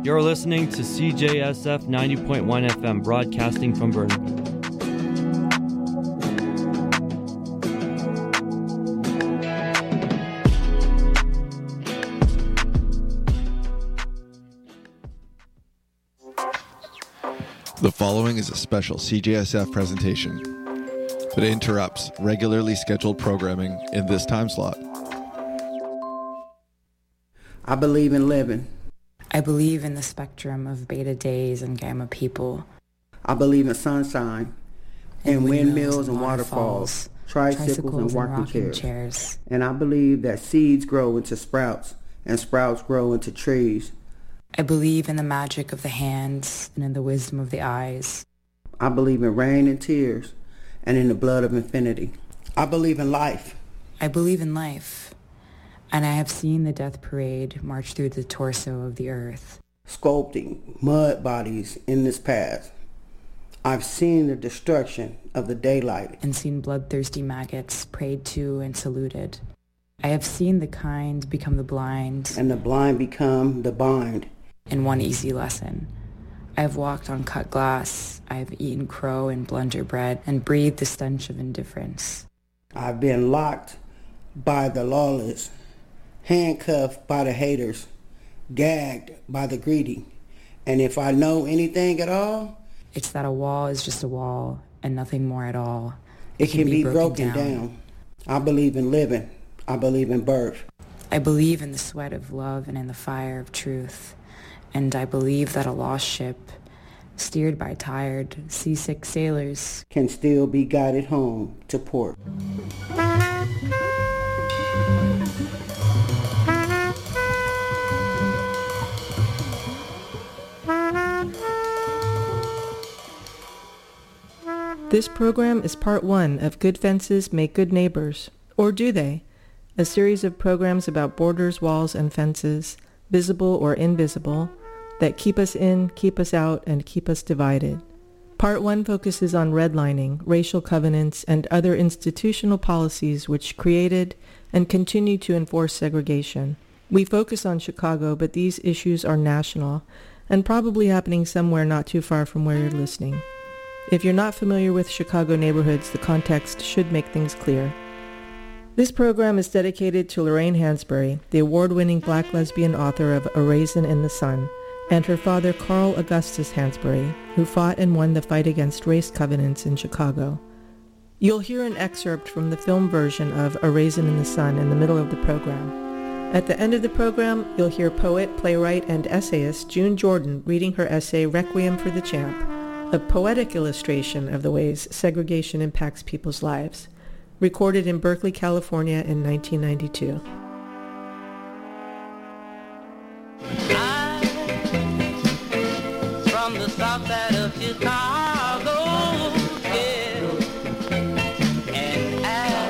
You're listening to CJSF 90.1 FM, broadcasting from Burnaby. The following is a special CJSF presentation that interrupts regularly scheduled programming in this time slot. I believe in living. I believe in the spectrum of beta days and gamma people. I believe in sunshine and windmills and waterfalls, tricycles and rocking chairs. And I believe that seeds grow into sprouts and sprouts grow into trees. I believe in the magic of the hands and in the wisdom of the eyes. I believe in rain and tears and in the blood of infinity. I believe in life. I believe in life. And I have seen the death parade march through the torso of the earth, sculpting mud bodies in this path. I've seen the destruction of the daylight and seen bloodthirsty maggots prayed to and saluted. I have seen the kind become the blind and the blind become the bind. In one easy lesson, I have walked on cut glass, I have eaten crow and blunder bread, and breathed the stench of indifference. I've been locked by the lawless, handcuffed by the haters, gagged by the greedy. And if I know anything at all, it's that a wall is just a wall and nothing more at all. It can be broken down. I believe in living. I believe in birth. I believe in the sweat of love and in the fire of truth. And I believe that a lost ship, steered by tired, seasick sailors, can still be guided home to port. This program is part one of Good Fences Make Good Neighbors, or do they? A series of programs about borders, walls, and fences, visible or invisible, that keep us in, keep us out, and keep us divided. Part 1 focuses on redlining, racial covenants, and other institutional policies which created and continue to enforce segregation. We focus on Chicago, but these issues are national and probably happening somewhere not too far from where you're listening. If you're not familiar with Chicago neighborhoods, the context should make things clear. This program is dedicated to Lorraine Hansberry, the award-winning Black lesbian author of A Raisin in the Sun, and her father Carl Augustus Hansberry, who fought and won the fight against race covenants in Chicago. You'll hear an excerpt from the film version of A Raisin in the Sun in the middle of the program. At the end of the program, you'll hear poet, playwright, and essayist June Jordan reading her essay Requiem for the Champ, a poetic illustration of the ways segregation impacts people's lives, recorded in Berkeley, California in 1992. From the south side of Chicago, yeah. And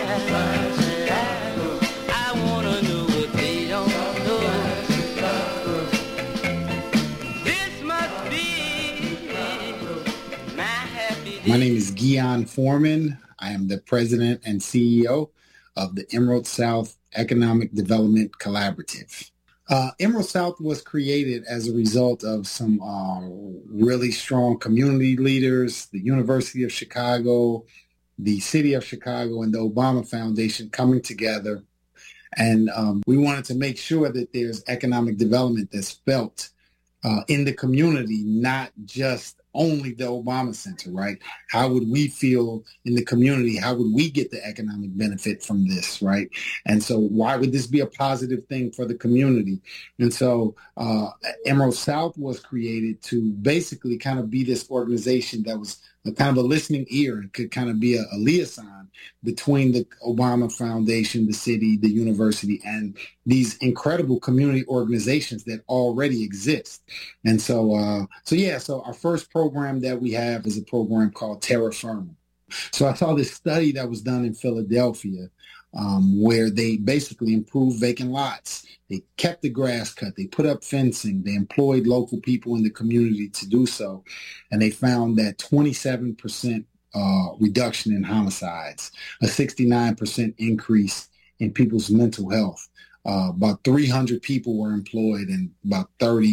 I wanna know what they don't know. This must be my happy day. My name is Guion Foreman. I am the president and CEO of the Emerald South Economic Development Collaborative. Emerald South was created as a result of some really strong community leaders, the University of Chicago, the City of Chicago, and the Obama Foundation coming together. And we wanted to make sure that there's economic development that's felt in the community, not just only the Obama Center, right? How would we feel in the community? How would we get the economic benefit from this, right? And so why would this be a positive thing for the community? And so Emerald South was created to basically kind of be this organization that was a kind of a listening ear and could kind of be a liaison between the Obama Foundation, the city, the university, and these incredible community organizations that already exist. And so, so our first program that we have is a program called Terra Firma. So I saw this study that was done in Philadelphia where they basically improved vacant lots. They kept the grass cut. They put up fencing. They employed local people in the community to do so. And they found that 27% reduction in homicides, a 69% increase in people's mental health. About 300 people were employed and about 30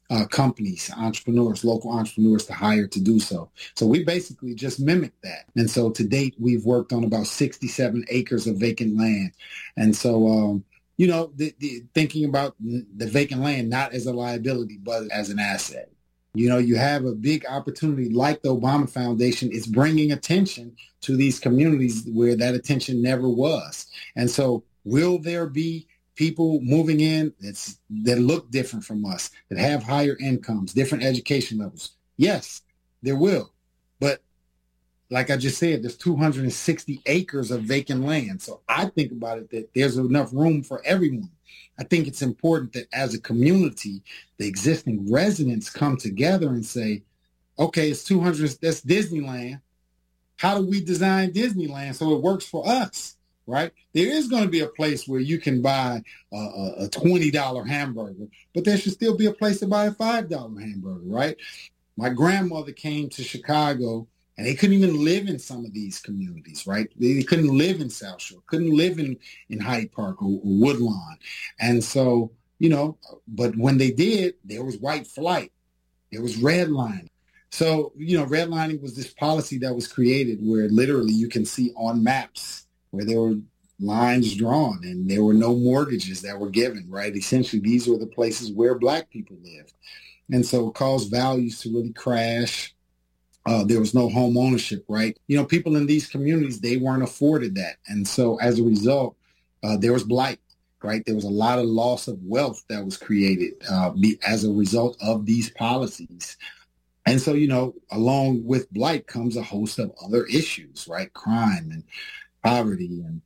companies, entrepreneurs, local entrepreneurs to hire to do so. So we basically just mimicked that. And so to date, we've worked on about 67 acres of vacant land. And so, thinking about the vacant land, not as a liability, but as an asset. You have a big opportunity like the Obama Foundation is bringing attention to these communities where that attention never was. And so will there be people moving in that look different from us, that have higher incomes, different education levels? Yes, there will. But like I just said, there's 260 acres of vacant land. So I think about it that there's enough room for everyone. I think it's important that as a community, the existing residents come together and say, okay, it's 200, that's Disneyland. How do we design Disneyland so it works for us? Right? There is going to be a place where you can buy a $20 hamburger, but there should still be a place to buy a $5 hamburger, right? My grandmother came to Chicago, and they couldn't even live in some of these communities, right? They couldn't live in South Shore, couldn't live in Hyde Park or Woodlawn. And so, but when they did, there was white flight. There was redlining. So, redlining was this policy that was created where literally you can see on maps where there were lines drawn and there were no mortgages that were given, right? Essentially, these were the places where Black people lived. And so it caused values to really crash. There was no home ownership, right? People in these communities, they weren't afforded that. And so as a result, there was blight, right? There was a lot of loss of wealth that was created as a result of these policies. And so, along with blight comes a host of other issues, right? Crime and poverty and,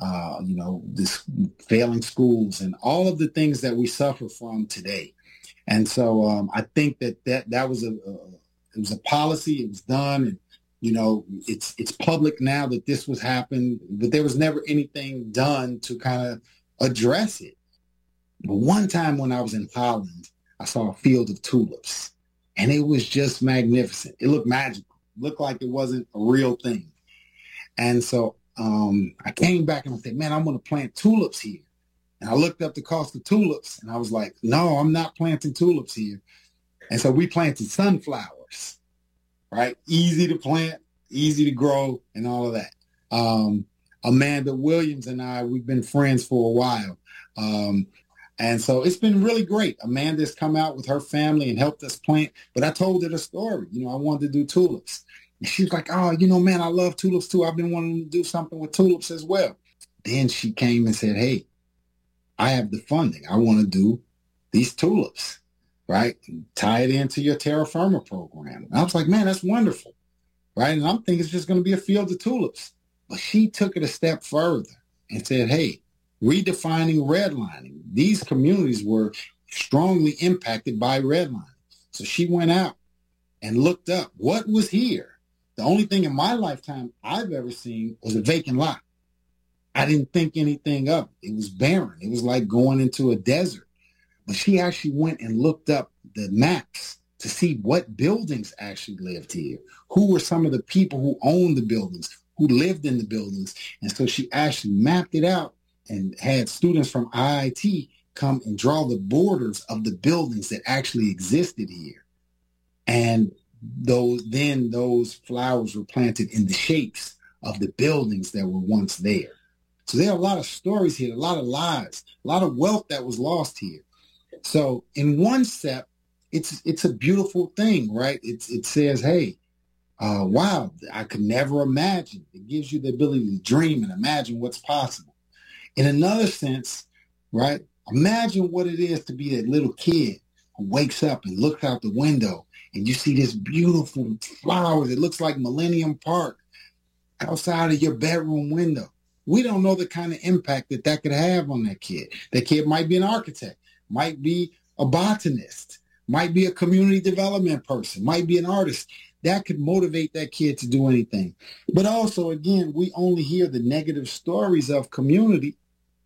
this failing schools and all of the things that we suffer from today. And so I think that was it was a policy. It was done. And, it's public now that this was happening, but there was never anything done to kind of address it. But one time when I was in Holland, I saw a field of tulips, and it was just magnificent. It looked magical. It looked like it wasn't a real thing. And so I came back and I said, man, I'm going to plant tulips here. And I looked up the cost of tulips and I was like, no, I'm not planting tulips here. And so we planted sunflowers, right? Easy to plant, easy to grow, and all of that. Amanda Williams and I, we've been friends for a while. And so it's been really great. Amanda's come out with her family and helped us plant. But I told her the story. I wanted to do tulips. And she was like, oh, man, I love tulips too. I've been wanting to do something with tulips as well. Then she came and said, hey, I have the funding. I want to do these tulips, right? And tie it into your Terra Firma program. And I was like, man, that's wonderful, right? And I'm thinking it's just going to be a field of tulips. But she took it a step further and said, hey, redefining redlining. These communities were strongly impacted by redlining. So she went out and looked up what was here. The only thing in my lifetime I've ever seen was a vacant lot. I didn't think anything of it. It was barren. It was like going into a desert. But she actually went and looked up the maps to see what buildings actually lived here. Who were some of the people who owned the buildings, who lived in the buildings. And so she actually mapped it out and had students from IIT come and draw the borders of the buildings that actually existed here. And those flowers were planted in the shapes of the buildings that were once there. So there are a lot of stories here, a lot of lives, a lot of wealth that was lost here. So in one step, it's a beautiful thing, right? It says, hey, wow, I could never imagine. It gives you the ability to dream and imagine what's possible. In another sense, right, imagine what it is to be that little kid who wakes up and looks out the window and you see this beautiful flowers. It looks like Millennium Park outside of your bedroom window. We don't know the kind of impact that could have on that kid. That kid might be an architect, might be a botanist, might be a community development person, might be an artist. That could motivate that kid to do anything. But also, again, we only hear the negative stories of community.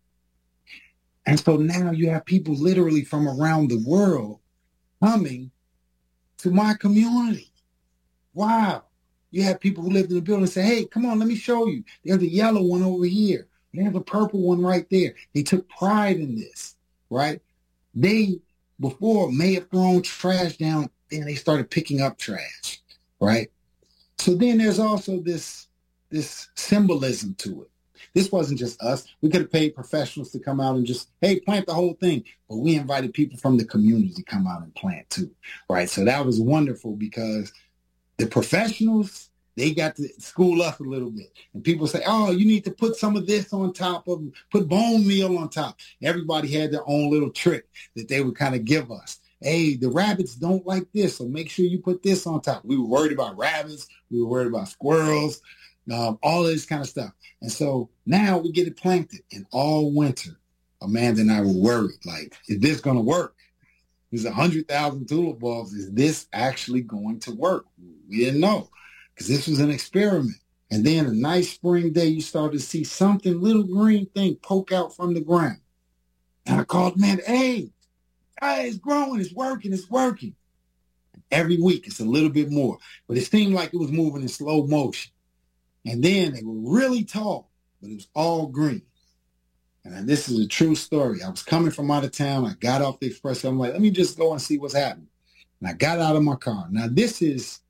And so now you have people literally from around the world coming to my community. Wow. You have people who lived in the building say, hey, come on, let me show you. There's a yellow one over here. There's a purple one right there. They took pride in this, right? They before may have thrown trash down, then they started picking up trash, right? So then there's also this symbolism to it. This wasn't just us. We could have paid professionals to come out and just, hey, plant the whole thing. But we invited people from the community to come out and plant too, right? So that was wonderful because the professionals, they got to school us a little bit. And people say, oh, you need to put some of this on top of, put bone meal on top. Everybody had their own little trick that they would kind of give us. Hey, the rabbits don't like this, so make sure you put this on top. We were worried about rabbits. We were worried about squirrels, all this kind of stuff. And so now we get it planted. And all winter, Amanda and I were worried, like, is this going to work? There's 100,000 tulip bulbs. Is this actually going to work? We didn't know because this was an experiment. And then a nice spring day, you started to see something, little green thing poke out from the ground. And I called Amanda, hey, it's growing, it's working. Every week, it's a little bit more. But it seemed like it was moving in slow motion. And then they were really tall, but it was all green. And this is a true story. I was coming from out of town. I got off the express. I'm like, let me just go and see what's happening. And I got out of my car. Now, this is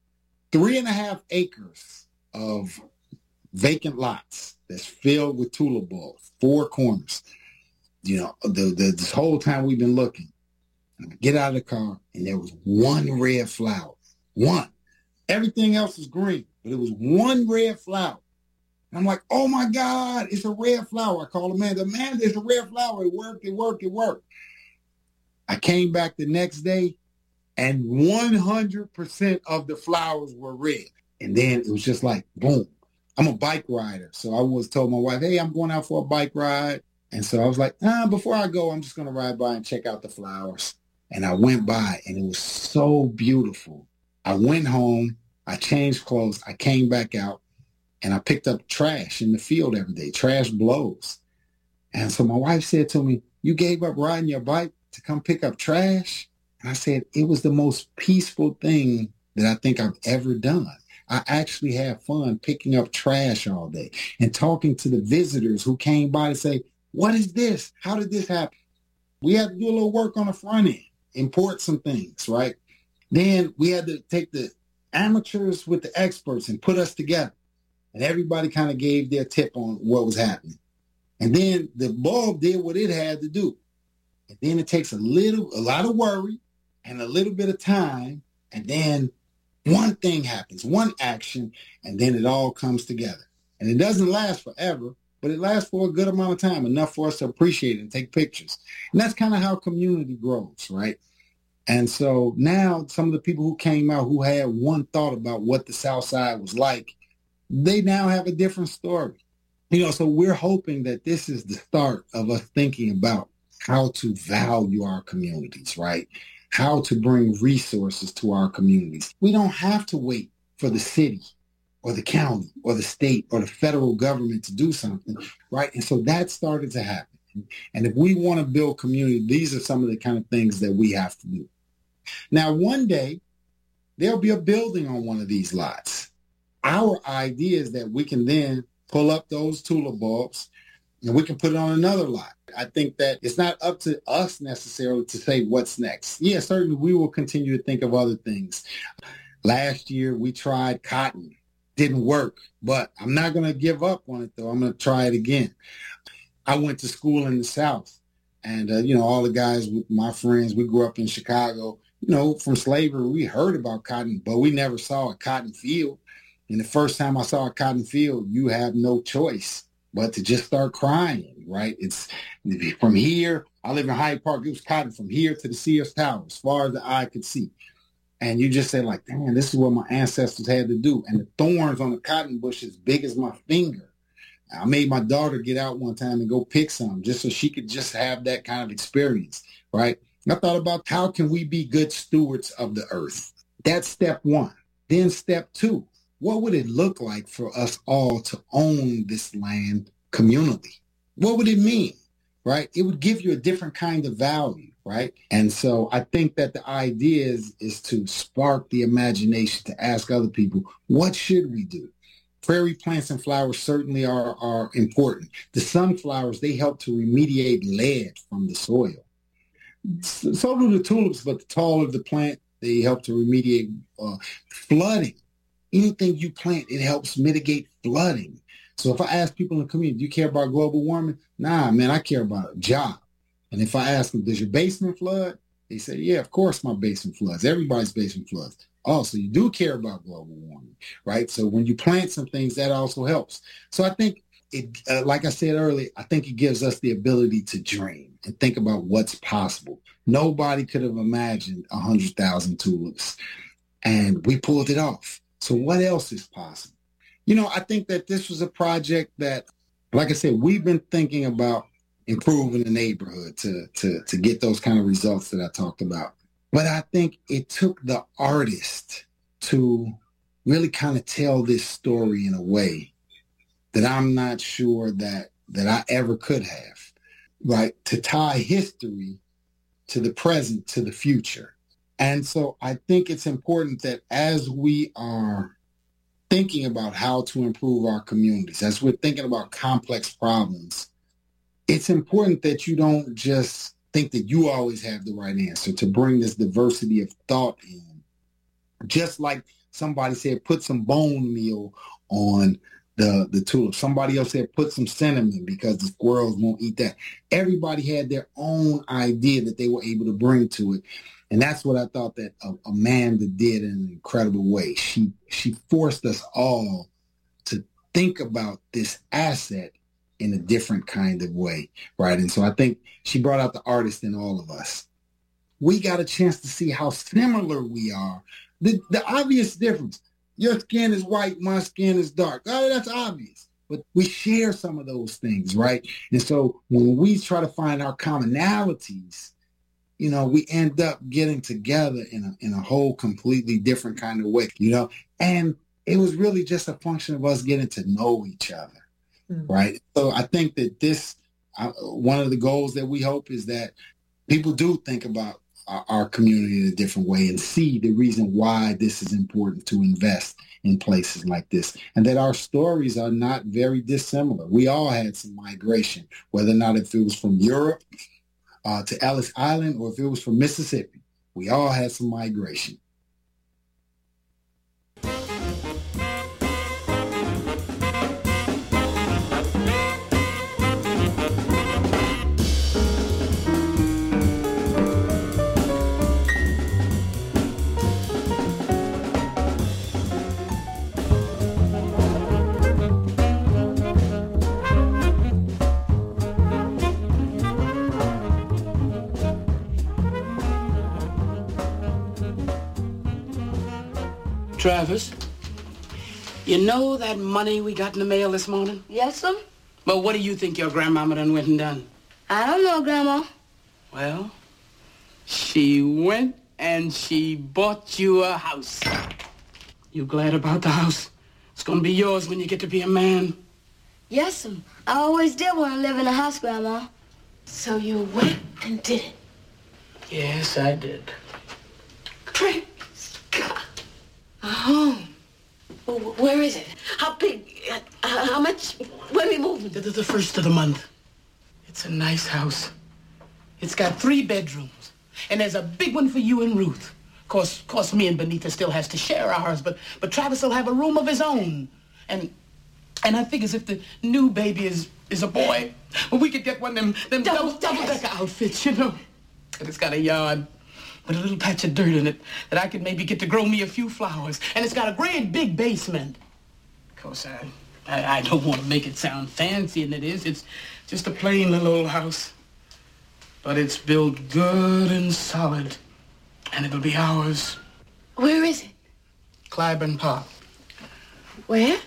3.5 acres of vacant lots that's filled with tulip bulbs, 4 corners. You know, this whole time we've been looking. And I get out of the car, and there was one red flower. One. Everything else was green, but it was one red flower. And I'm like, oh, my God, it's a red flower. I called Amanda. Amanda, it's a red flower. It worked. I came back the next day, and 100% of the flowers were red. And then it was just like, boom. I'm a bike rider. So I was told my wife, hey, I'm going out for a bike ride. And so I was like, before I go, I'm just going to ride by and check out the flowers. And I went by, and it was so beautiful. I went home. I changed clothes. I came back out, and I picked up trash in the field every day. Trash blows. And so my wife said to me, you gave up riding your bike to come pick up trash? And I said, it was the most peaceful thing that I think I've ever done. I actually had fun picking up trash all day and talking to the visitors who came by to say, what is this? How did this happen? We had to do a little work on the front end, import some things, right? Then we had to take the amateurs with the experts and put us together. And everybody kind of gave their tip on what was happening. And then the bulb did what it had to do. And then it takes a lot of worry and a little bit of time. And then one thing happens, one action, and then it all comes together. And it doesn't last forever, but it lasts for a good amount of time, enough for us to appreciate it and take pictures. And that's kind of how community grows, right? And so now some of the people who came out who had one thought about what the South Side was like, they now have a different story. You know, so we're hoping that this is the start of us thinking about how to value our communities, right? How to bring resources to our communities. We don't have to wait for the city or the county or the state or the federal government to do something, right? And so that started to happen. And if we want to build community, these are some of the kind of things that we have to do. Now, one day, there'll be a building on one of these lots. Our idea is that we can then pull up those tulip bulbs and we can put it on another lot. I think that it's not up to us necessarily to say what's next. Yeah, certainly we will continue to think of other things. Last year, we tried cotton. Didn't work, but I'm not going to give up on it, though. I'm going to try it again. I went to school in the South, and, all the guys, my friends, we grew up in Chicago. From slavery, we heard about cotton, but we never saw a cotton field. And the first time I saw a cotton field, you have no choice but to just start crying, right? It's from here. I live in Hyde Park. It was cotton from here to the Sears Tower, as far as the eye could see. And you just say, like, damn, this is what my ancestors had to do. And the thorns on the cotton bush as big as my finger. I made my daughter get out one time and go pick some just so she could just have that kind of experience, right? And I thought about how can we be good stewards of the earth? That's step one. Then step two, what would it look like for us all to own this land communally? What would it mean, right? It would give you a different kind of value, right? And so I think that the idea is to spark the imagination, to ask other people, what should we do? Prairie plants and flowers certainly are important. The sunflowers, they help to remediate lead from the soil. So do the tulips, but the taller the plant, they help to remediate flooding. Anything you plant, it helps mitigate flooding. So if I ask people in the community, do you care about global warming? Nah, man, I care about a job. And if I ask them, does your basement flood? They say, yeah, of course my basement floods. Everybody's basement floods. Oh, so you do care about global warming, right? So when you plant some things, that also helps. So I think it, like I said earlier, I think it gives us the ability to dream and think about what's possible. Nobody could have imagined 100,000 tulips, and we pulled it off. So what else is possible? You know, I think that this was a project that, like I said, we've been thinking about improving the neighborhood to get those kind of results that I talked about. But I think it took the artist to really kind of tell this story in a way that I'm not sure that I ever could have, right? To tie history to the present, to the future. And so I think it's important that as we are thinking about how to improve our communities, as we're thinking about complex problems, it's important that you don't just think that you always have the right answer, to bring this diversity of thought in. Just like somebody said, put some bone meal on the tulip. Somebody else said, put some cinnamon because the squirrels won't eat that. Everybody had their own idea that they were able to bring to it. And that's what I thought that Amanda did in an incredible way. She forced us all to think about this asset in a different kind of way, right? And so I think she brought out the artist in all of us. We got a chance to see how similar we are. The obvious difference, your skin is white, my skin is dark. Oh, that's obvious. But we share some of those things, right? And so when we try to find our commonalities, you know, we end up getting together in a whole completely different kind of way, you know? And it was really just a function of us getting to know each other. Right. So I think that one of the goals that we hope is that people do think about our community in a different way and see the reason why this is important to invest in places like this, and that our stories are not very dissimilar. We all had some migration, whether or not if it was from Europe to Ellis Island or if it was from Mississippi. We all had some migration. Travis, you know that money we got in the mail this morning? Yes, sir. Well, what do you think your grandmama done went and done? I don't know, Grandma. Well, she went and she bought you a house. You glad about the house? It's gonna be yours when you get to be a man. Yes, sir. I always did want to live in a house, Grandma. So you went and did it? Yes, I did. Praise God. A home. Where is it? How big? How much? When are we moving? The first of the month. It's a nice house. It's got 3 bedrooms. And there's a big one for you and Ruth. Of course, me and Benita still has to share ours, but Travis will have a room of his own. And I figures if the new baby is a boy, well, we could get one of them double-decker outfits, you know. And it's got a yard with a little patch of dirt in it that I could maybe get to grow me a few flowers. And it's got a great big basement. Of course, I don't want to make it sound fancy, and it is. It's just a plain little old house. But it's built good and solid, and it'll be ours. Where is it? Clyburn Park. Where?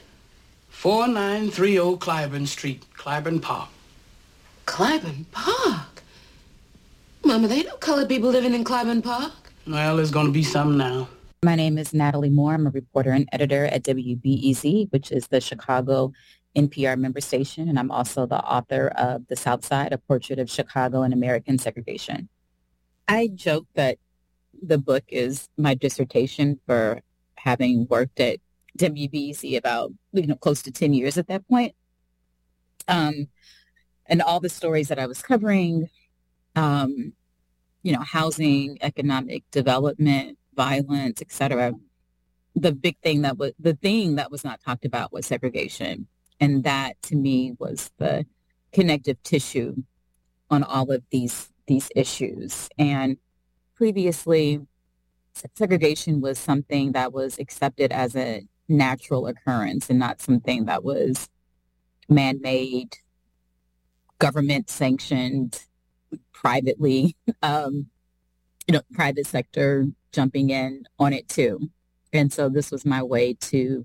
4930 Clyburn Street, Clyburn Park. Clyburn Park? Mama, they know colored people living in Clyburn Park. Well, there's going to be some now. My name is Natalie Moore. I'm a reporter and editor at WBEZ, which is the Chicago NPR member station, and I'm also the author of The South Side, A Portrait of Chicago and American Segregation. I joke that the book is my dissertation for having worked at WBEZ about, close to 10 years at that point. And all the stories that I was covering housing, economic development, violence, etc. The thing that was not talked about was segregation. And that to me was the connective tissue on all of these issues. And previously, segregation was something that was accepted as a natural occurrence and not something that was man-made, government-sanctioned, privately, private sector jumping in on it too. And so this was my way to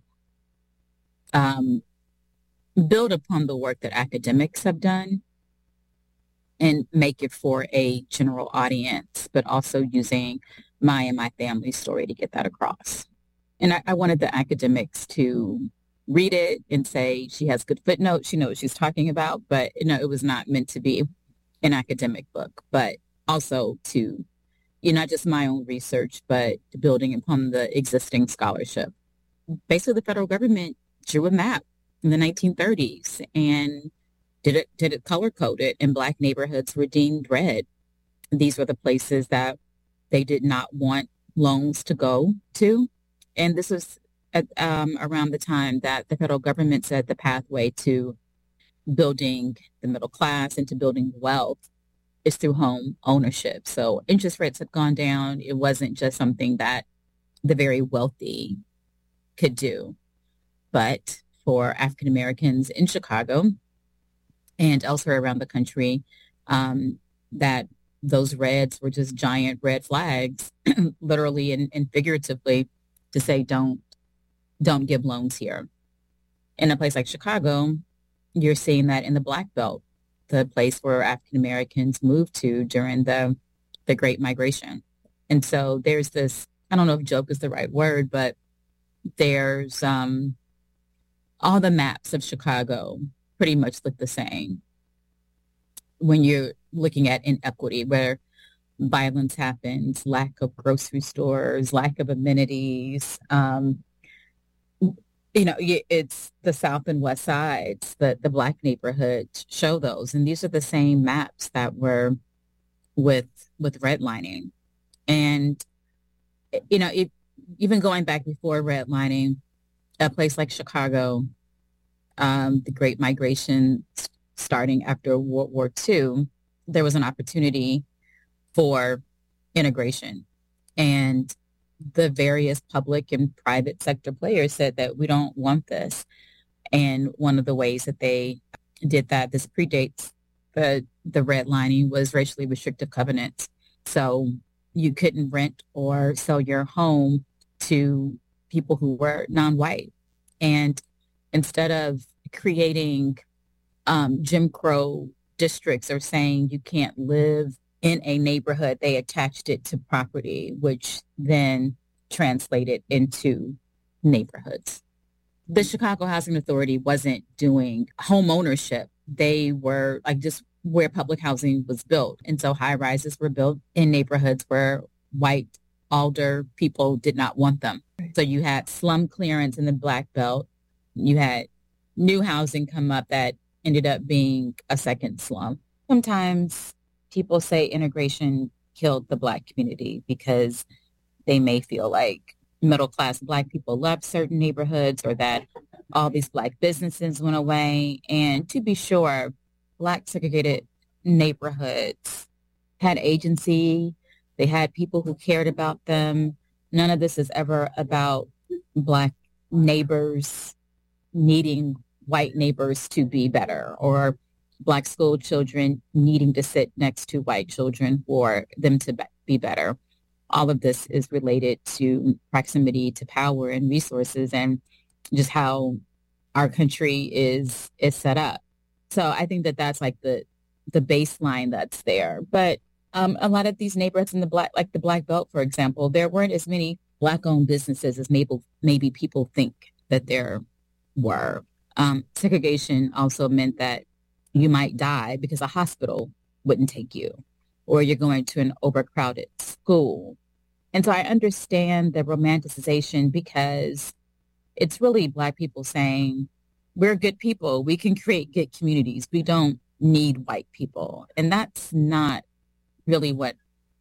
build upon the work that academics have done and make it for a general audience, but also using my and my family's story to get that across. And I wanted the academics to read it and say, she has good footnotes, she knows what she's talking about, but it was not meant to be an academic book, but also to, not just my own research, but building upon the existing scholarship. Basically, the federal government drew a map in the 1930s and did it color coded, and Black neighborhoods were deemed red. These were the places that they did not want loans to go to. And this was at, around the time that the federal government said the pathway to building the middle class and to building wealth is through home ownership. So interest rates had gone down. It wasn't just something that the very wealthy could do. But for African Americans in Chicago and elsewhere around the country, that those reds were just giant red flags, literally and figuratively, to say don't give loans here. In a place like Chicago, you're seeing that in the Black Belt, the place where African Americans moved to during the Great Migration. And so there's this, I don't know if joke is the right word, but there's all the maps of Chicago pretty much look the same when you're looking at inequity, where violence happens, lack of grocery stores, lack of amenities. It's the South and West sides, the Black neighborhoods show those. And these are the same maps that were with redlining. And, even going back before redlining, a place like Chicago, the Great Migration starting after World War II, there was an opportunity for integration. And the various public and private sector players said that we don't want this. And one of the ways that they did that, this predates the redlining, was racially restrictive covenants. So you couldn't rent or sell your home to people who were non-white. And instead of creating Jim Crow districts or saying you can't live in a neighborhood, they attached it to property, which then translated into neighborhoods. The Chicago Housing Authority wasn't doing home ownership. They were just where public housing was built. And so high rises were built in neighborhoods where white, older people did not want them. So you had slum clearance in the Black Belt. You had new housing come up that ended up being a second slum. Sometimes people say integration killed the Black community because they may feel like middle-class Black people left certain neighborhoods, or that all these Black businesses went away. And to be sure, Black segregated neighborhoods had agency. They had people who cared about them. None of this is ever about Black neighbors needing white neighbors to be better, or Black school children needing to sit next to white children for them to be better. All of this is related to proximity to power and resources, and just how our country is set up. So I think that that's like the baseline that's there. But a lot of these neighborhoods in the Black Belt, for example, there weren't as many Black-owned businesses as maybe people think that there were. Segregation also meant that you might die because a hospital wouldn't take you, or you're going to an overcrowded school. And so I understand the romanticization, because it's really Black people saying, we're good people. We can create good communities. We don't need white people. And that's not really what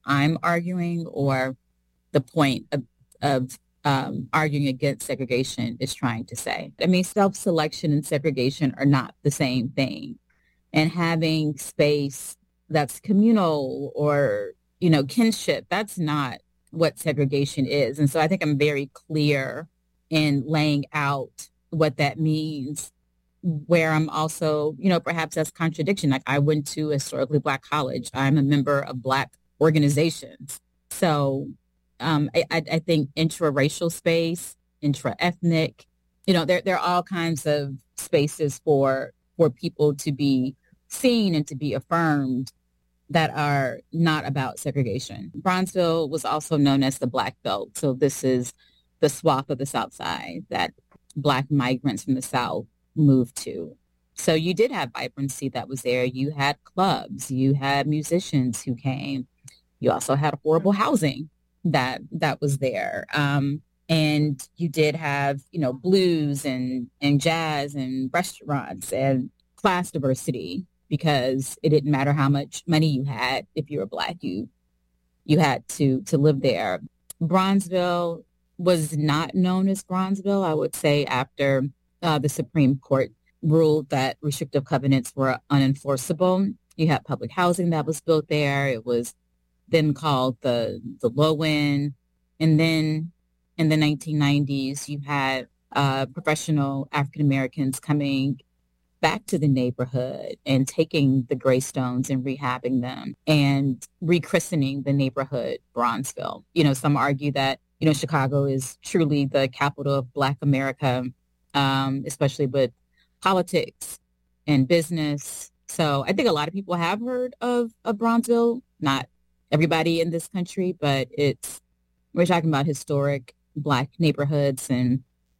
I'm arguing or the point of arguing against segregation is trying to say. I mean, self-selection and segregation are not the same thing. And having space that's communal or, kinship, that's not what segregation is. And so I think I'm very clear in laying out what that means, where I'm also, perhaps that's contradiction. Like I went to a historically Black college. I'm a member of Black organizations. So I think intraracial space, intra-ethnic, there are all kinds of spaces for people to be seen and to be affirmed that are not about segregation. Bronzeville was also known as the Black Belt. So this is the swath of the South Side that Black migrants from the South moved to. So you did have vibrancy that was there. You had clubs. You had musicians who came. You also had horrible housing that was there. And you did have, blues and jazz and restaurants and class diversity, because it didn't matter how much money you had. If you were Black, you had to live there. Bronzeville was not known as Bronzeville, I would say, after the Supreme Court ruled that restrictive covenants were unenforceable. You had public housing that was built there. It was then called the Low End. And then in the 1990s, you had professional African Americans coming back to the neighborhood and taking the Greystones and rehabbing them and rechristening the neighborhood Bronzeville. Some argue that, Chicago is truly the capital of Black America, especially with politics and business. So I think a lot of people have heard of Bronzeville, not everybody in this country, but we're talking about historic Black neighborhoods and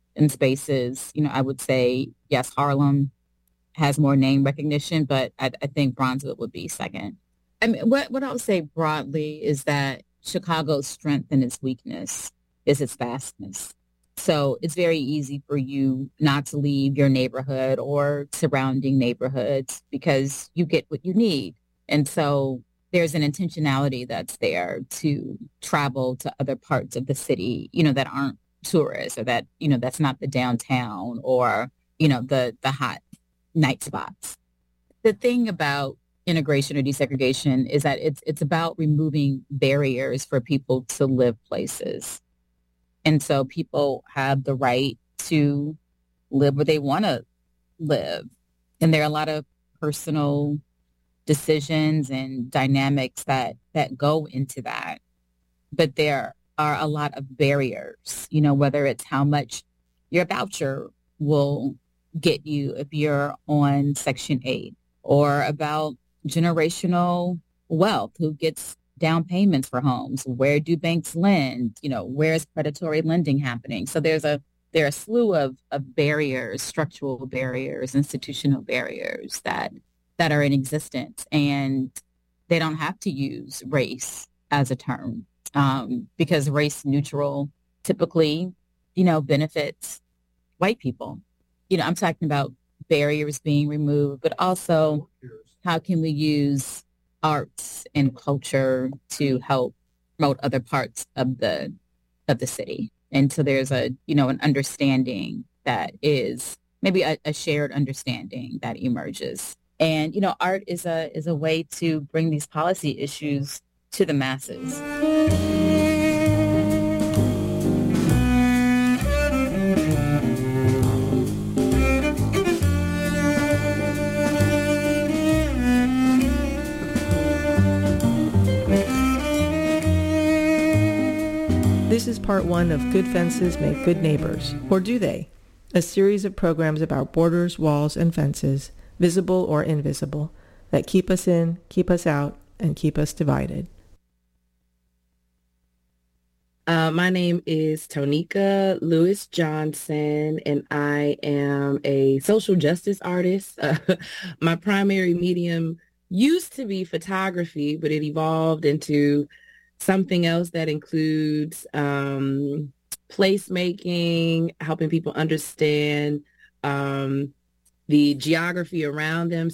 spaces. I would say, yes, Harlem has more name recognition, but I think Bronzeville would be second. I mean, what I would say broadly is that Chicago's strength and its weakness is its vastness. So it's very easy for you not to leave your neighborhood or surrounding neighborhoods because you get what you need. And so there's an intentionality that's there to travel to other parts of the city, that aren't tourists, or that, that's not the downtown or, the hot night spots. The thing about integration or desegregation is that it's about removing barriers for people to live places. And so people have the right to live where they want to live. And there are a lot of personal decisions and dynamics that go into that. But there are a lot of barriers, whether it's how much your voucher will get you if you're on Section 8, or about generational wealth, who gets down payments for homes, where do banks lend, where is predatory lending happening? So there are a slew of barriers, structural barriers, institutional barriers that are in existence, and they don't have to use race as a term, because race neutral typically, benefits white people. I'm talking about barriers being removed, but also how can we use arts and culture to help promote other parts of the city? And so there's an understanding that is maybe a shared understanding that emerges. And, art is a way to bring these policy issues to the masses. This is part one of Good Fences Make Good Neighbors, or do they? A series of programs about borders, walls, and fences, visible or invisible, that keep us in, keep us out, and keep us divided. My name is Tonika Lewis Johnson, and I am a social justice artist. My primary medium used to be photography, but it evolved into something else that includes placemaking, helping people understand the geography around them.